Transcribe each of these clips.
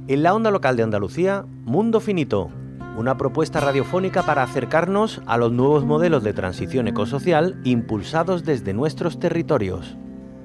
En la onda local de Andalucía, Mundo Finito, una propuesta radiofónica para acercarnos a los nuevos modelos de transición ecosocial impulsados desde nuestros territorios.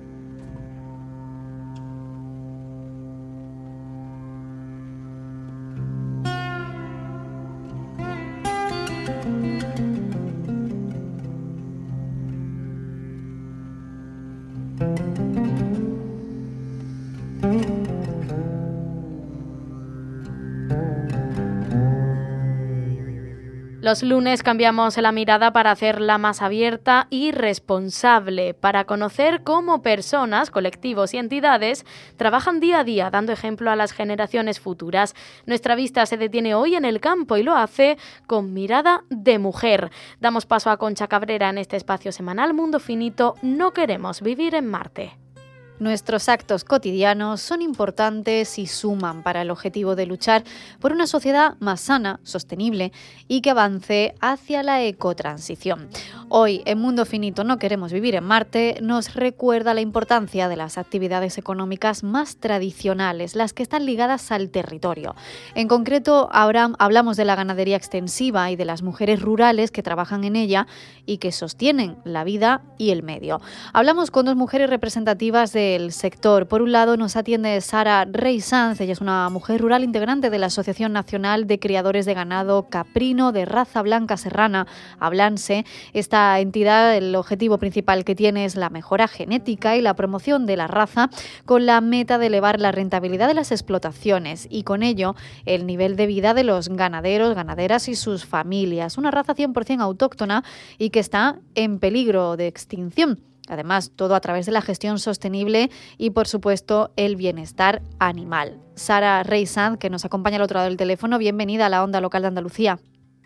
Los lunes cambiamos la mirada para hacerla más abierta y responsable, para conocer cómo personas, colectivos y entidades trabajan día a día dando ejemplo a las generaciones futuras. Nuestra vista se detiene hoy en el campo y lo hace con mirada de mujer. Damos paso a Concha Cabrera en este espacio semanal Mundo Finito, no queremos vivir en Marte. Nuestros actos cotidianos son importantes y suman para el objetivo de luchar por una sociedad más sana, sostenible y que avance hacia la ecotransición. Hoy, en Mundo Finito no queremos vivir en Marte, nos recuerda la importancia de las actividades económicas más tradicionales, las que están ligadas al territorio. En concreto, ahora hablamos de la ganadería extensiva y de las mujeres rurales que trabajan en ella y que sostienen la vida y el medio. Hablamos con dos mujeres representativas del sector. Por un lado nos atiende Sara Rey Sanz, ella es una mujer rural integrante de la Asociación Nacional de Criadores de Ganado Caprino de Raza Blanca Serrana, Ablanse. Esta entidad, el objetivo principal que tiene es la mejora genética y la promoción de la raza con la meta de elevar la rentabilidad de las explotaciones y con ello el nivel de vida de los ganaderos, ganaderas y sus familias. Una raza 100% autóctona y que está en peligro de extinción. Además, todo a través de la gestión sostenible y, por supuesto, el bienestar animal. Sara Rey Sanz, que nos acompaña al otro lado del teléfono, bienvenida a la onda local de Andalucía.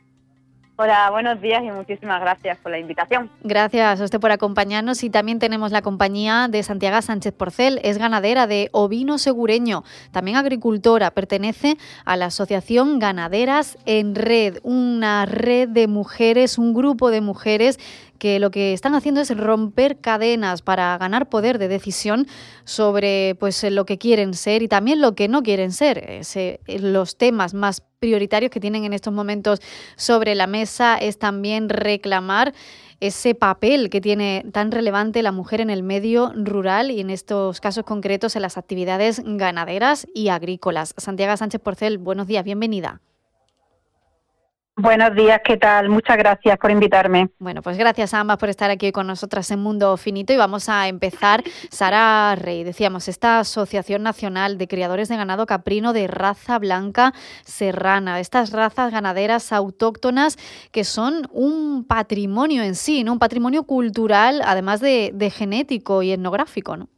Hola, buenos días y muchísimas gracias por la invitación. Gracias a usted por acompañarnos y también tenemos la compañía de Santiago Sánchez Porcel, es ganadera de ovino segureño, también agricultora, pertenece a la Asociación Ganaderas en Red, una red de mujeres, un grupo de mujeres que lo que están haciendo es romper cadenas para ganar poder de decisión sobre pues lo que quieren ser y también lo que no quieren ser. Los temas más prioritarios que tienen en estos momentos sobre la mesa es también reclamar ese papel que tiene tan relevante la mujer en el medio rural y en estos casos concretos en las actividades ganaderas y agrícolas. Santiago Sánchez Porcel, buenos días, bienvenida. Buenos días, ¿qué tal? Muchas gracias por invitarme. Bueno, pues gracias a ambas por estar aquí con nosotras en Mundo Finito y vamos a empezar. Sara Rey, decíamos, esta Asociación Nacional de Criadores de Ganado Caprino de Raza Blanca Serrana, estas razas ganaderas autóctonas que son un patrimonio en sí, ¿no? Un patrimonio cultural, además de genético y etnográfico, ¿no?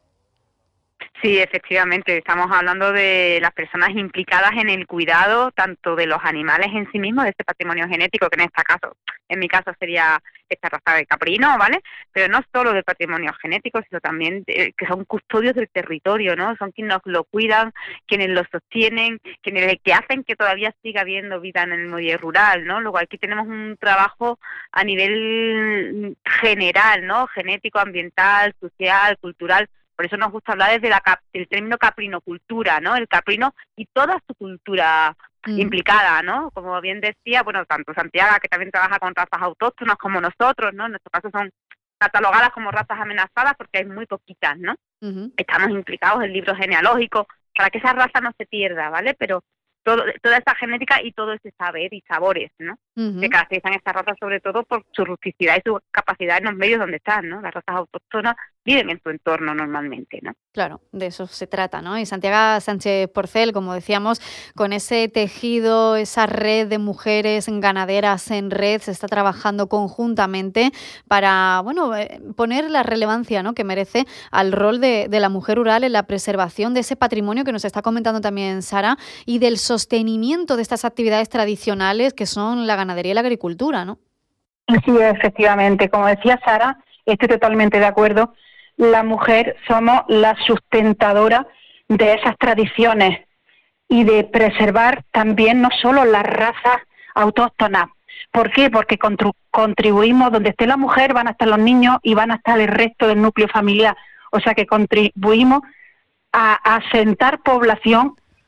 Sí, efectivamente, estamos hablando de las personas implicadas en el cuidado tanto de los animales en sí mismos, de este patrimonio genético, que en mi caso sería esta raza de caprino, ¿vale? Pero no solo del patrimonio genético, sino también que son custodios del territorio, ¿no? Son quienes nos lo cuidan, quienes lo sostienen, quienes que hacen que todavía siga habiendo vida en el medio rural, ¿no? Luego aquí tenemos un trabajo a nivel general, ¿no? Genético, ambiental, social, cultural. Por eso nos gusta hablar desde del término caprinocultura, ¿no? El caprino y toda su cultura implicada, ¿no? Como bien decía, bueno, tanto Santiago, que también trabaja con razas autóctonas, como nosotros, ¿no? En nuestro caso son catalogadas como razas amenazadas porque hay muy poquitas, ¿no? Estamos implicados en libros genealógicos para que esa raza no se pierda, ¿vale? Pero toda esa genética y todo ese saber y sabores, ¿no? Que caracterizan estas razas sobre todo por su rusticidad y su capacidad en los medios donde están, ¿no? Las razas autóctonas viven en su entorno normalmente, ¿no? Claro, de eso se trata, ¿no? Y Santiago Sánchez Porcel, como decíamos, con ese tejido, esa red de mujeres ganaderas en red, se está trabajando conjuntamente para, bueno, poner la relevancia, ¿no?, que merece al rol de la mujer rural en la preservación de ese patrimonio que nos está comentando también Sara y del sostenimiento de estas actividades tradicionales que son la ganadería y la agricultura, ¿no? Sí, efectivamente. Como decía Sara, estoy totalmente de acuerdo. La mujer somos la sustentadora de esas tradiciones y de preservar también no solo las razas autóctonas. ¿Por qué? Porque contribuimos, donde esté la mujer van a estar los niños y van a estar el resto del núcleo familiar. O sea que contribuimos a asentar población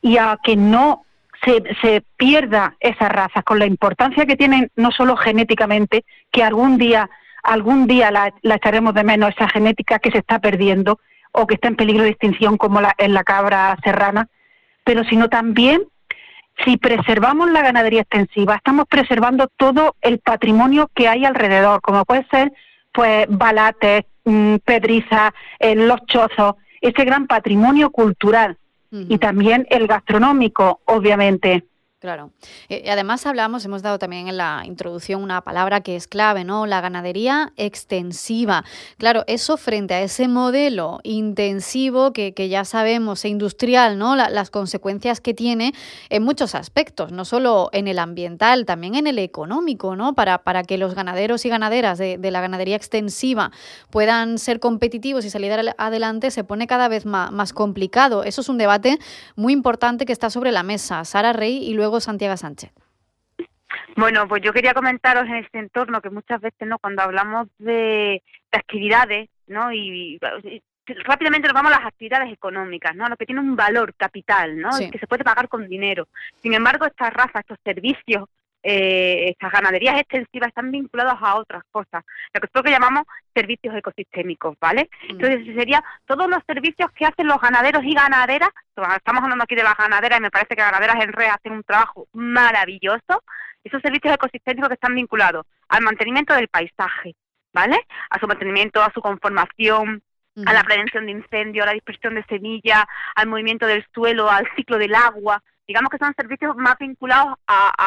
y a que no se pierda esas razas, con la importancia que tienen no solo genéticamente, que algún día la echaremos de menos, esa genética que se está perdiendo o que está en peligro de extinción como en la cabra serrana, pero sino también, si preservamos la ganadería extensiva, estamos preservando todo el patrimonio que hay alrededor, como puede ser pues balates, pedrizas, los chozos, ese gran patrimonio cultural. Y también el gastronómico, obviamente. Claro. Además hemos dado también en la introducción una palabra que es clave, ¿no? La ganadería extensiva. Claro, eso frente a ese modelo intensivo que ya sabemos, e industrial, ¿no? Las consecuencias que tiene en muchos aspectos, no solo en el ambiental, también en el económico, ¿no? Para que los ganaderos y ganaderas de la ganadería extensiva puedan ser competitivos y salir adelante, se pone cada vez más complicado. Eso es un debate muy importante que está sobre la mesa. Sara Rey y luego Santiago Sánchez. Bueno, pues yo quería comentaros en este entorno que muchas veces, ¿no?, cuando hablamos de actividades, ¿no?, y rápidamente nos vamos a las actividades económicas, ¿no?, lo que tiene un valor capital, ¿no?, sí, que se puede pagar con dinero. Sin embargo, estas razas, estos servicios, estas ganaderías extensivas están vinculadas a otras cosas, lo que es lo que llamamos servicios ecosistémicos, ¿vale? Entonces sería todos los servicios que hacen los ganaderos y ganaderas. Estamos hablando aquí de las ganaderas y me parece que Ganaderas en Red hacen un trabajo maravilloso. Esos servicios ecosistémicos que están vinculados al mantenimiento del paisaje, ¿vale?, a su mantenimiento, a su conformación, a la prevención de incendios, a la dispersión de semillas, al movimiento del suelo, al ciclo del agua. Digamos que son servicios más vinculados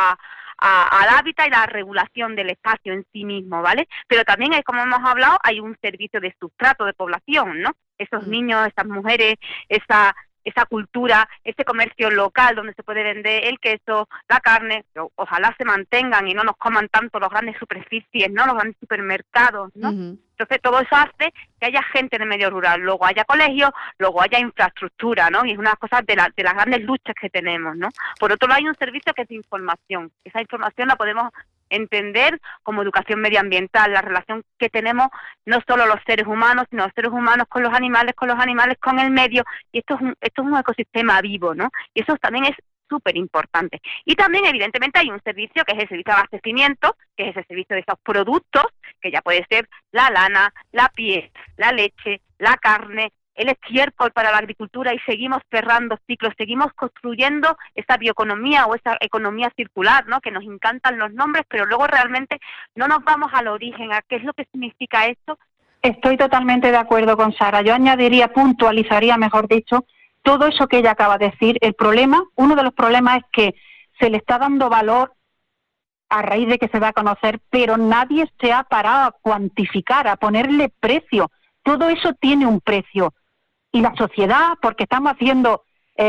al hábitat y la regulación del espacio en sí mismo, ¿vale? Pero también, como hemos hablado, hay un servicio de sustrato de población, ¿no? Esos niños, esas mujeres, esa cultura, ese comercio local donde se puede vender el queso, la carne, ojalá se mantengan y no nos coman tanto las grandes superficies, ¿no?, los grandes supermercados, ¿no? Entonces todo eso hace que haya gente en el medio rural, luego haya colegios, luego haya infraestructura, ¿no? Y es una cosa de las grandes luchas que tenemos, ¿no? Por otro lado hay un servicio que es de información. Esa información la podemos entender como educación medioambiental, la relación que tenemos no solo los seres humanos, sino los seres humanos con los animales con el medio, y esto es un ecosistema vivo, ¿no? Y eso también es súper importante. Y también, evidentemente, hay un servicio que es el servicio de abastecimiento, que es el servicio de esos productos, que ya puede ser la lana, la piel, la leche, la carne, el estiércol para la agricultura, y seguimos cerrando ciclos, seguimos construyendo esa bioeconomía o esa economía circular, ¿no?, que nos encantan los nombres, pero luego realmente no nos vamos al origen, a qué es lo que significa esto. Estoy totalmente de acuerdo con Sara. Yo añadiría, puntualizaría, mejor dicho, todo eso que ella acaba de decir. Uno de los problemas es que se le está dando valor a raíz de que se va a conocer, pero nadie se ha parado a cuantificar, a ponerle precio. Todo eso tiene un precio. Y la sociedad, porque estamos haciendo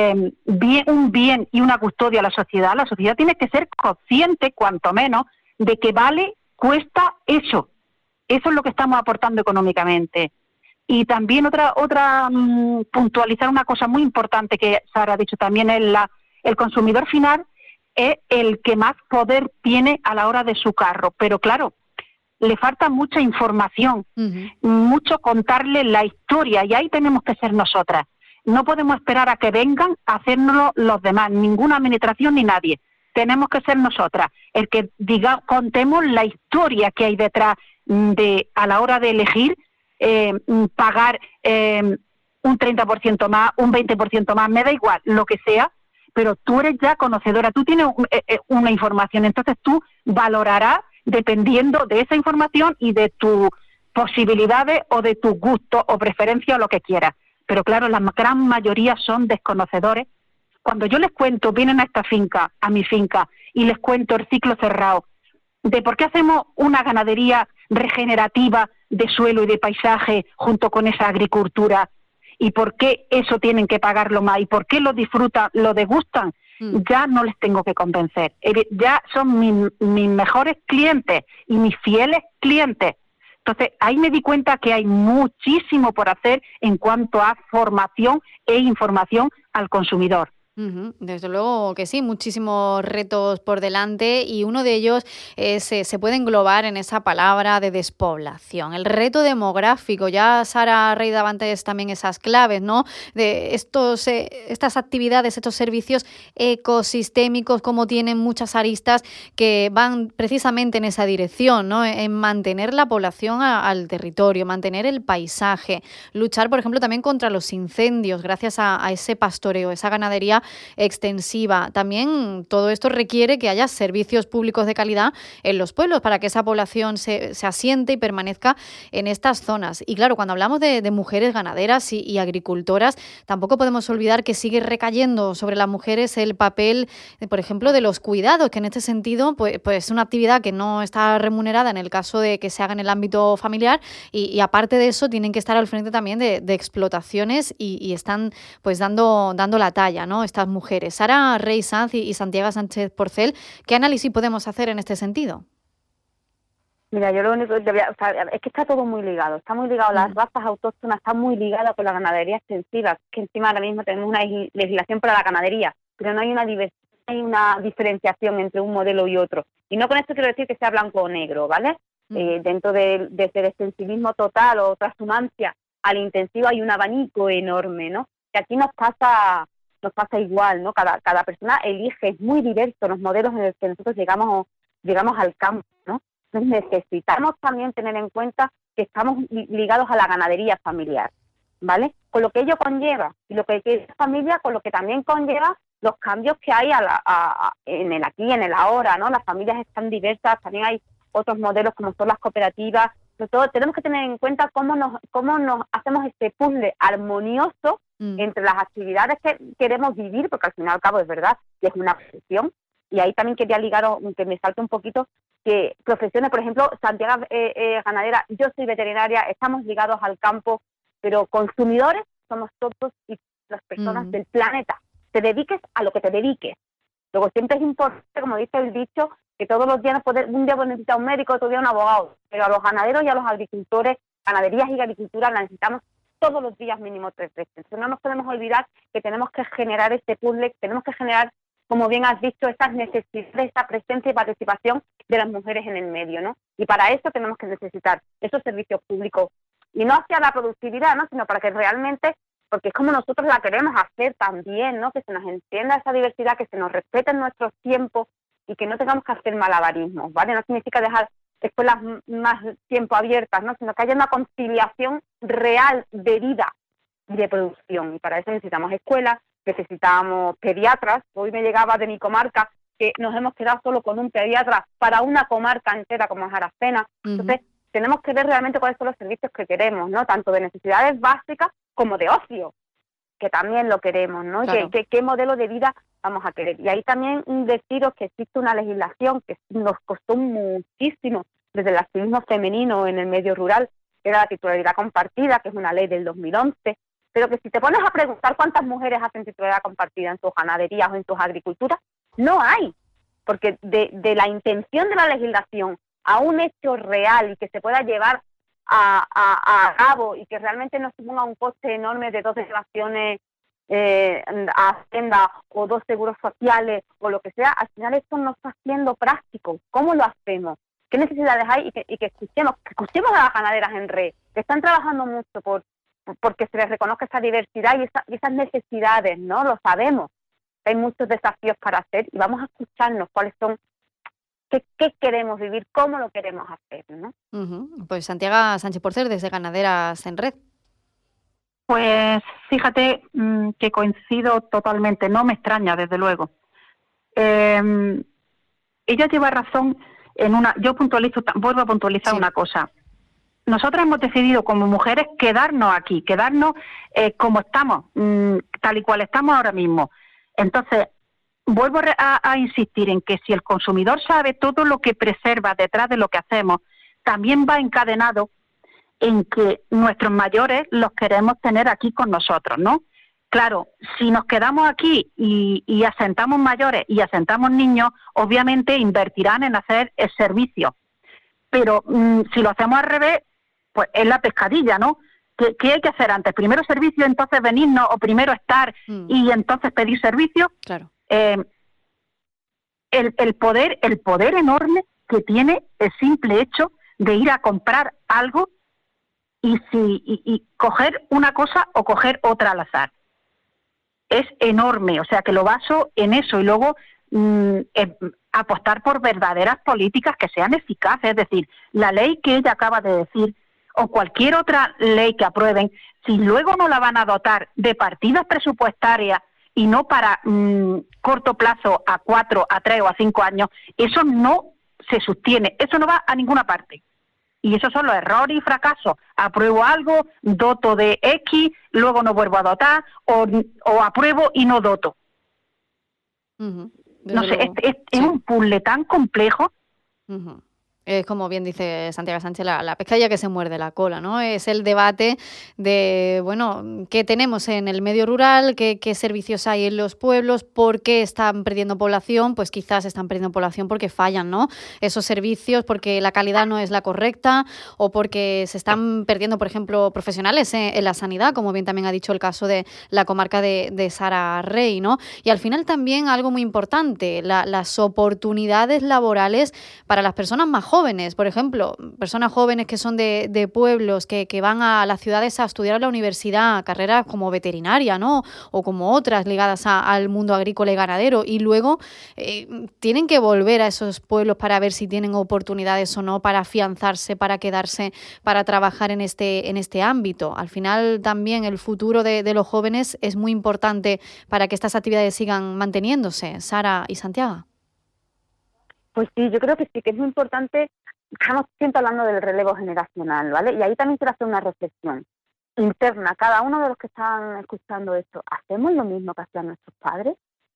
un bien y una custodia a la sociedad tiene que ser consciente, cuanto menos, de que cuesta eso. Eso es lo que estamos aportando económicamente. Y también puntualizar una cosa muy importante que Sara ha dicho también, es el consumidor final es el que más poder tiene a la hora de su carro. Pero claro, le falta mucha información, mucho contarle la historia, y ahí tenemos que ser nosotras. No podemos esperar a que vengan a hacérnoslo los demás, ninguna administración ni nadie. Tenemos que ser nosotras, el que contemos la historia que hay detrás a la hora de elegir, pagar un 30% más, un 20% más, me da igual, lo que sea, pero tú eres ya conocedora, tú tienes una información, entonces tú valorarás dependiendo de esa información y de tus posibilidades o de tus gustos o preferencias o lo que quieras. Pero claro, la gran mayoría son desconocedores. Cuando yo les cuento, vienen a mi finca, y les cuento el ciclo cerrado, de por qué hacemos una ganadería regenerativa de suelo y de paisaje junto con esa agricultura, y por qué eso tienen que pagarlo más, y por qué lo disfrutan, lo degustan, ya no les tengo que convencer. Ya son mis mejores clientes y mis fieles clientes. Entonces, ahí me di cuenta que hay muchísimo por hacer en cuanto a formación e información al consumidor. Desde luego que sí, muchísimos retos por delante y uno de ellos se puede englobar en esa palabra de despoblación. El reto demográfico, ya Sara Rey daba antes también esas claves, ¿no? De estas actividades, estos servicios ecosistémicos, como tienen muchas aristas que van precisamente en esa dirección, ¿no? En mantener la población al territorio, mantener el paisaje, luchar, por ejemplo, también contra los incendios gracias a ese pastoreo, esa ganadería extensiva. También todo esto requiere que haya servicios públicos de calidad en los pueblos para que esa población se asiente y permanezca en estas zonas. Y claro, cuando hablamos de mujeres ganaderas y agricultoras, tampoco podemos olvidar que sigue recayendo sobre las mujeres el papel, por ejemplo, de los cuidados, que en este sentido pues es una actividad que no está remunerada en el caso de que se haga en el ámbito familiar y aparte de eso tienen que estar al frente también de explotaciones y están pues dando la talla, ¿no? Estas mujeres. Sara Rey Sanz y Santiago Sánchez Porcel, ¿qué análisis podemos hacer en este sentido? Mira, yo lo único que es que está todo muy ligado. Está muy ligado, las razas autóctonas están muy ligadas con la ganadería extensiva, que encima ahora mismo tenemos una legislación para la ganadería, pero no hay una diferenciación entre un modelo y otro. Y no con esto quiero decir que sea blanco o negro, ¿vale? Dentro desde el extensivismo total o transhumancia al intensivo hay un abanico enorme, ¿no? Que aquí nos pasa igual, ¿no? Cada persona elige, es muy diverso los modelos en los que nosotros llegamos al campo, ¿no? Entonces necesitamos también tener en cuenta que estamos ligados a la ganadería familiar, ¿vale? Con lo que ello conlleva, y lo que es familia, con lo que también conlleva los cambios que hay en el aquí, en el ahora, ¿no? Las familias están diversas, también hay otros modelos como son las cooperativas. Sobre todo tenemos que tener en cuenta cómo nos hacemos este puzzle armonioso entre las actividades que queremos vivir, porque al fin y al cabo es verdad que es una profesión, y ahí también quería ligar, aunque me salta un poquito, que profesiones, por ejemplo, Santiago ganadera, yo soy veterinaria, estamos ligados al campo, pero consumidores somos todos y las personas del planeta. Te dediques a lo que te dediques. Luego siempre es importante, como dice el dicho, que todos los días un día necesita un médico, otro día un abogado, pero a los ganaderos y a los agricultores, ganaderías y agricultura la necesitamos todos los días mínimo 3 veces. Entonces no nos podemos olvidar que tenemos que generar este puzzle, tenemos que generar, como bien has dicho, estas necesidades, esta presencia y participación de las mujeres en el medio, ¿no? Y para eso tenemos que necesitar esos servicios públicos, y no hacia la productividad, ¿no? Sino para que realmente, porque es como nosotros la queremos hacer también, ¿no? Que se nos entienda esa diversidad, que se nos respeten nuestros tiempos y que no tengamos que hacer malabarismos, ¿vale? No significa dejar escuelas más tiempo abiertas, ¿no? Sino que haya una conciliación real de vida y de producción. Y para eso necesitamos escuelas, necesitamos pediatras. Hoy me llegaba de mi comarca que nos hemos quedado solo con un pediatra para una comarca entera como es Aracena. Entonces, tenemos que ver realmente cuáles son los servicios que queremos, ¿no? Tanto de necesidades básicas como de ocio, que también lo queremos, ¿no? Claro. ¿Qué modelo de vida vamos a querer? Y ahí también deciros que existe una legislación que nos costó muchísimo desde el activismo femenino en el medio rural, que era la titularidad compartida, que es una ley del 2011, pero que si te pones a preguntar cuántas mujeres hacen titularidad compartida en sus ganaderías o en sus agriculturas, no hay, porque de la intención de la legislación a un hecho real y que se pueda llevar a cabo y que realmente no suponga un coste enorme de 2 declaraciones a Hacienda o 2 seguros sociales o lo que sea, al final esto no está siendo práctico. ¿Cómo lo hacemos? ¿Qué necesidades hay? Y que escuchemos a las ganaderas en red, que están trabajando mucho porque se les reconozca esa diversidad y esas necesidades, ¿no? Lo sabemos. Hay muchos desafíos para hacer y vamos a escucharnos cuáles son, qué queremos vivir, cómo lo queremos hacer, ¿no? Pues Santiago Sánchez Porcel, desde Ganaderas en Red. Pues fíjate que coincido totalmente, no me extraña, desde luego. Ella lleva razón yo vuelvo a puntualizar una cosa. Nosotras hemos decidido como mujeres quedarnos aquí, como estamos, tal y cual estamos ahora mismo. Entonces, vuelvo a insistir en que si el consumidor sabe todo lo que preserva detrás de lo que hacemos, también va encadenado en que nuestros mayores los queremos tener aquí con nosotros, ¿no? Claro, si nos quedamos aquí y asentamos mayores y asentamos niños, obviamente invertirán en hacer el servicio. Pero si lo hacemos al revés, pues es la pescadilla, ¿no? ¿Qué hay que hacer antes? ¿Primero servicio, entonces venirnos, o primero estar y entonces pedir servicio? Claro. El poder enorme que tiene el simple hecho de ir a comprar algo y coger una cosa o coger otra al azar. Es enorme, o sea que lo baso en eso, y luego apostar por verdaderas políticas que sean eficaces, es decir, la ley que ella acaba de decir, o cualquier otra ley que aprueben, si luego no la van a dotar de partidas presupuestarias y no para corto plazo, a 4, a 3 o a 5 años, eso no se sostiene, eso no va a ninguna parte. Y esos son los errores y fracasos. Apruebo algo, doto de X, luego no vuelvo a dotar, o apruebo y no doto. No sé, es un puzzle tan complejo. Es como bien dice Santiago Sánchez, la pescadilla que se muerde la cola, ¿no? Es el debate de, bueno, ¿qué tenemos en el medio rural? ¿Qué servicios hay en los pueblos? ¿Por qué están perdiendo población? Pues quizás están perdiendo población porque fallan, ¿no? Esos servicios, porque la calidad no es la correcta, o porque se están perdiendo, por ejemplo, profesionales en la sanidad, como bien también ha dicho el caso de la comarca de Sara Rey, ¿no? Y al final también algo muy importante, las oportunidades laborales para las personas más jóvenes, por ejemplo, personas jóvenes que son de pueblos, que van a las ciudades a estudiar a la universidad, carreras como veterinaria, ¿no? O como otras ligadas al mundo agrícola y ganadero, y luego tienen que volver a esos pueblos para ver si tienen oportunidades o no, para afianzarse, para quedarse, para trabajar en este ámbito. Al final también el futuro de los jóvenes es muy importante para que estas actividades sigan manteniéndose. Sara y Santiago. Pues sí, yo creo que sí, que es muy importante. Estamos siempre hablando del relevo generacional, ¿vale? Y ahí también quiero hacer una reflexión interna. Cada uno de los que están escuchando esto, ¿hacemos lo mismo que hacían nuestros padres?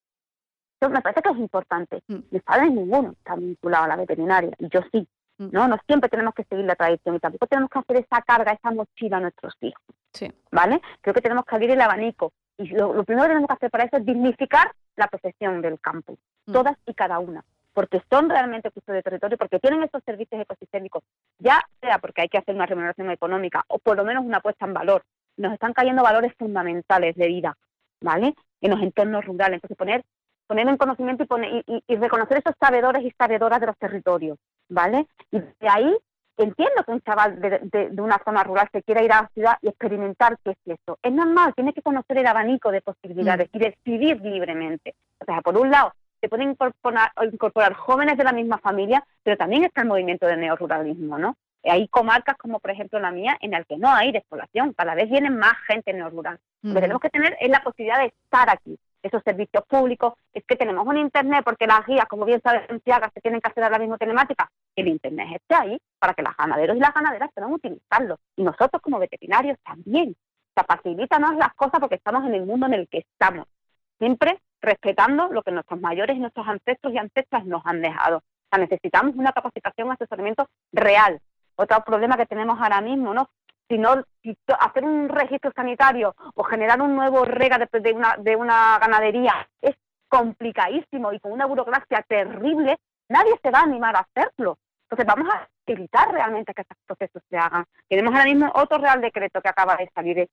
Eso me parece que es importante. Mis padres ninguno está vinculado a la veterinaria, y yo sí. No siempre tenemos que seguir la tradición, y tampoco tenemos que hacer esa carga, esa mochila a nuestros hijos. Sí. ¿Vale? Creo que tenemos que abrir el abanico. Y lo primero que tenemos que hacer para eso es dignificar la profesión del campo, todas y cada una, porque son realmente custodios de territorio, porque tienen estos servicios ecosistémicos, ya sea porque hay que hacer una remuneración económica o por lo menos una puesta en valor. Nos están cayendo valores fundamentales de vida, ¿vale? En los entornos rurales. Entonces poner en conocimiento y reconocer esos sabedores y sabedoras de los territorios, ¿vale? Y de ahí entiendo que un chaval de una zona rural se quiera ir a la ciudad y experimentar qué es eso. Es normal, tiene que conocer el abanico de posibilidades y decidir libremente. O sea, por un lado, se pueden incorporar jóvenes de la misma familia, pero también está el movimiento del neoruralismo, ¿no? Hay comarcas como, por ejemplo, la mía, en las que no hay despoblación. Cada vez vienen más gente neorural. Lo que tenemos que tener es la posibilidad de estar aquí. Esos servicios públicos, es que tenemos un Internet, porque las guías, como bien sabe Santiago, se tienen que hacer ahora mismo telemática. El Internet esté ahí para que los ganaderos y las ganaderas puedan utilizarlo. Y nosotros como veterinarios también. O sea, facilítanos las cosas porque estamos en el mundo en el que estamos. Siempre respetando lo que nuestros mayores y nuestros ancestros y ancestras nos han dejado. O sea, necesitamos una capacitación, un asesoramiento real. Otro problema que tenemos ahora mismo, ¿no? Si hacer un registro sanitario o generar un nuevo REGA de una ganadería es complicadísimo y con una burocracia terrible, nadie se va a animar a hacerlo. Entonces vamos a evitar realmente que estos procesos se hagan. Tenemos ahora mismo otro Real Decreto que acaba de salir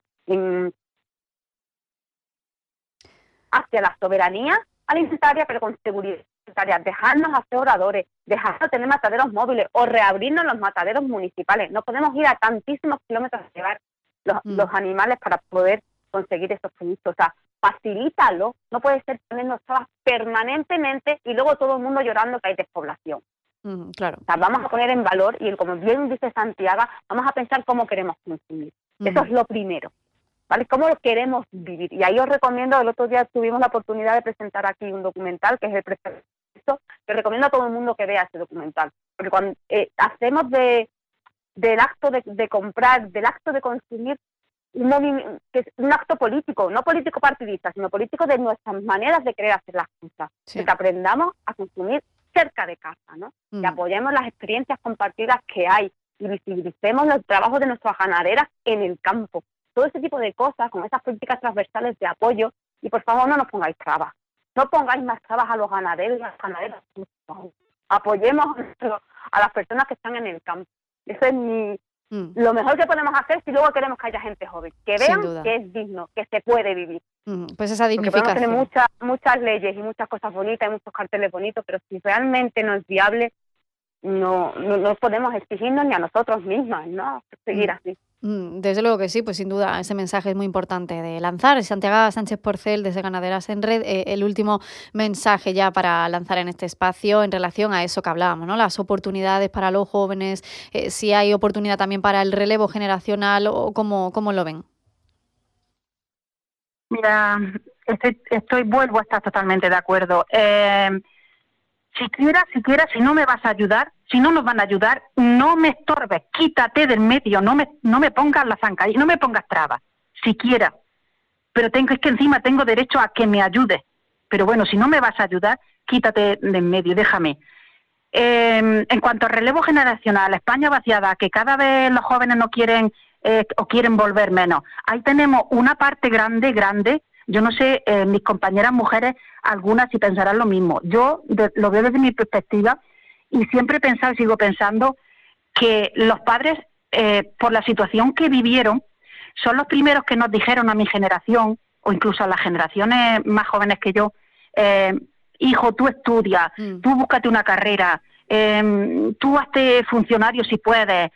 hacia la soberanía alimentaria, pero con seguridad alimentaria, dejarnos hacer oradores, dejarnos tener mataderos móviles o reabrirnos los mataderos municipales. No podemos ir a tantísimos kilómetros a llevar los animales para poder conseguir esos productos. O sea, facilítalo, no puede ser poniendo trabas permanentemente y luego todo el mundo llorando que hay despoblación. Claro. O sea, vamos a poner en valor y, como bien dice Santiago, vamos a pensar cómo queremos consumir. Eso es lo primero. ¿Vale? ¿Cómo lo queremos vivir? Y ahí os recomiendo, el otro día tuvimos la oportunidad de presentar aquí un documental, que es el presupuesto, que recomiendo a todo el mundo que vea ese documental. Porque cuando hacemos del acto de comprar, del acto de consumir, que es un acto político, no político partidista, sino político de nuestras maneras de querer hacer las cosas. Sí. Que aprendamos a consumir cerca de casa, ¿no? Que apoyemos las experiencias compartidas que hay y visibilicemos los trabajos de nuestras ganaderas en el campo. Todo ese tipo de cosas, con esas políticas transversales de apoyo, y por favor no nos pongáis trabas. No pongáis más trabas a los ganaderos y a las ganaderas. Apoyemos a las personas que están en el campo. Esa es Lo mejor que podemos hacer si luego queremos que haya gente joven, que vean que es digno, que se puede vivir. Pues esa dignificación. Porque podemos tener muchas leyes y muchas cosas bonitas y muchos carteles bonitos, pero si realmente no es viable, no podemos exigirnos ni a nosotros mismas, ¿no? Seguir así. Desde luego que sí, pues sin duda ese mensaje es muy importante de lanzar. Santiago Sánchez Porcel, desde Ganaderas en Red, el último mensaje ya para lanzar en este espacio en relación a eso que hablábamos, ¿no? Las oportunidades para los jóvenes, si hay oportunidad también para el relevo generacional, o ¿cómo lo ven? Mira, vuelvo a estar totalmente de acuerdo. Si no me vas a ayudar, si no nos van a ayudar, no me estorbes, quítate del medio, no me pongas la zancadilla, no me pongas trabas, siquiera. Pero es que encima tengo derecho a que me ayudes. Pero bueno, si no me vas a ayudar, quítate del medio, déjame. En cuanto a relevo generacional, España vaciada, que cada vez los jóvenes no quieren o quieren volver menos. Ahí tenemos una parte grande. Yo no sé, mis compañeras mujeres, algunas si pensarán lo mismo. Yo lo veo desde mi perspectiva y siempre he pensado y sigo pensando que los padres, por la situación que vivieron, son los primeros que nos dijeron a mi generación, o incluso a las generaciones más jóvenes que yo, hijo, tú estudia, tú búscate una carrera, tú hazte funcionario si puedes,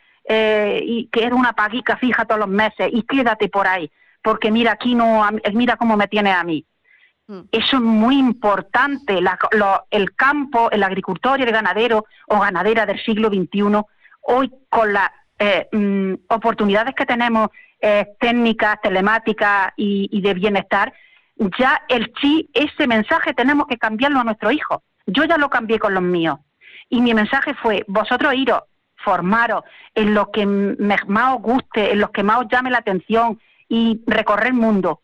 y que eres una paguica fija todos los meses y quédate por ahí. Porque mira, aquí mira cómo me tiene a mí. Eso es muy importante. El campo, el agricultor y el ganadero o ganadera del siglo XXI, hoy con las oportunidades que tenemos técnicas, telemáticas y de bienestar, ya ese mensaje tenemos que cambiarlo a nuestros hijos. Yo ya lo cambié con los míos. Y mi mensaje fue, vosotros iros, formaros en lo que más os guste, en lo que más os llame la atención, y recorrer el mundo.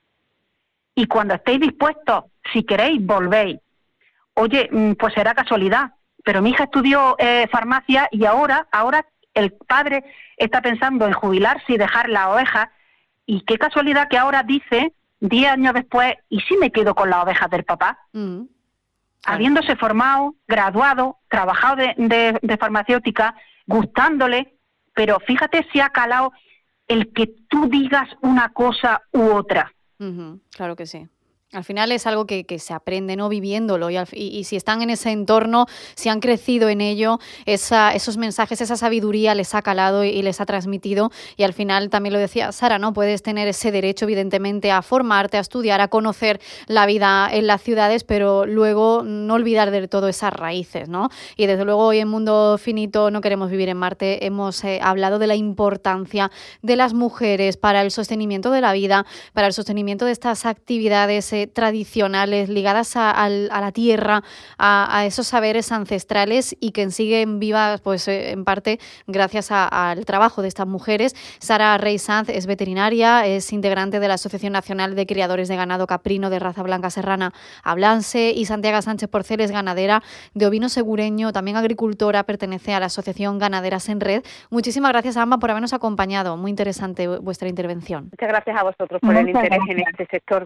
Y cuando estéis dispuestos, si queréis, volvéis. Oye, pues será casualidad, pero mi hija estudió farmacia y ahora el padre está pensando en jubilarse y dejar la oveja, y qué casualidad que ahora dice, 10 años después, ¿y si me quedo con las ovejas del papá? Habiéndose formado, graduado, trabajado de farmacéutica, gustándole, pero fíjate si ha calado el que tú digas una cosa u otra. Claro que sí. Al final es algo que se aprende, ¿no? Viviéndolo, y si están en ese entorno, si han crecido en ello, esos mensajes, esa sabiduría les ha calado y les ha transmitido, y al final también lo decía Sara, ¿no? Puedes tener ese derecho, evidentemente, a formarte, a estudiar, a conocer la vida en las ciudades, pero luego no olvidar del todo esas raíces, ¿no? Y desde luego hoy en Mundo Finito no queremos vivir en Marte, hemos hablado de la importancia de las mujeres para el sostenimiento de la vida, para el sostenimiento de estas actividades tradicionales ligadas a la tierra, a esos saberes ancestrales, y que siguen vivas, pues en parte gracias al trabajo de estas mujeres. Sara Rey Sanz es veterinaria, es integrante de la Asociación Nacional de Criadores de Ganado Caprino de Raza Blanca Serrana Ablanse, y Santiago Sánchez Porcel es ganadera de ovino segureño, también agricultora, pertenece a la Asociación Ganaderas en Red. Muchísimas gracias a ambas por habernos acompañado. Muy interesante vuestra intervención. Muchas gracias a vosotros por el interés en este sector.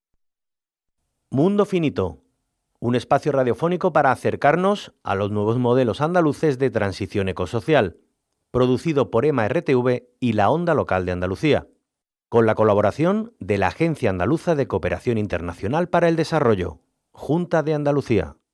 Mundo Finito, un espacio radiofónico para acercarnos a los nuevos modelos andaluces de transición ecosocial, producido por EMA RTV y la Onda Local de Andalucía, con la colaboración de la Agencia Andaluza de Cooperación Internacional para el Desarrollo, Junta de Andalucía.